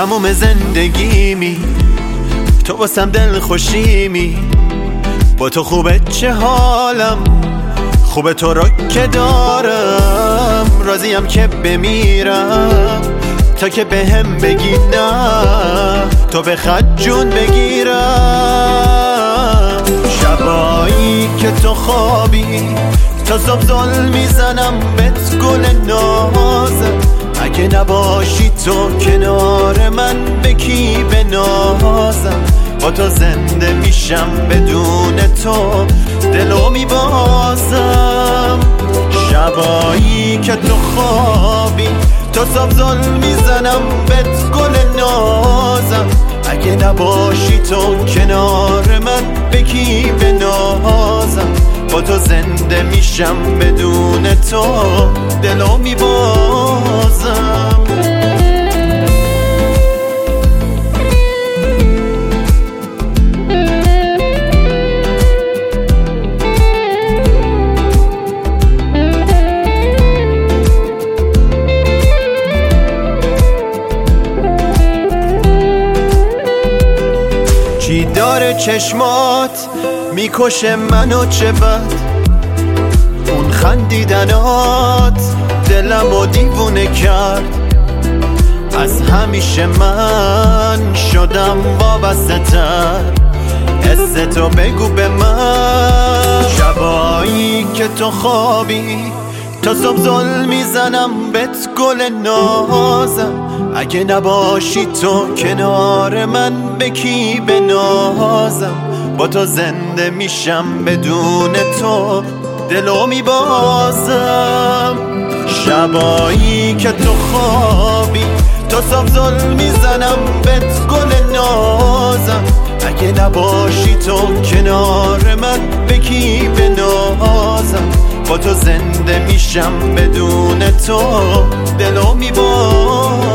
تموم زندگیمی، تو واسم دل خوشیمی. با تو خوبه چه حالم، خوبه تو رو که دارم. راضیم که بمیرم تا که بهم بگی نه، تو به خط جون بگیرم. شبایی که تو خوابی تا صبح زل میزنم بهت گل نازم. اگه نباشی تو کنار من به کی بنازم؟ با تو زنده میشم، بدون تو دلو میبازم. شبایی که تو خوابی تا صبح زل میزنم بهت گل نازم. اگه نباشی تو کنار من به کی بنازم؟ با تو زنده میشم، بدون تو دلو میبازم. چی داره چشمات میکشه منو چه بد؟ اون خندیدنات دلمو دیوونه کرد. از همیشه من شدم وابسته تر، حستو بگو به من. شبایی که تو خوابی تا صبح زل میزنم بهت گل نازم. اگه نباشی تو کنار من به کی بنازم؟ با تو زنده میشم، بدون تو دلو میبازم. شبایی که تو خوابی تا صبح زل میزنم بهت گل نازم. اگه نباشی تو کنار من به کی بنازم؟ با تو زنده میشم، بدون تو دلو میبازم.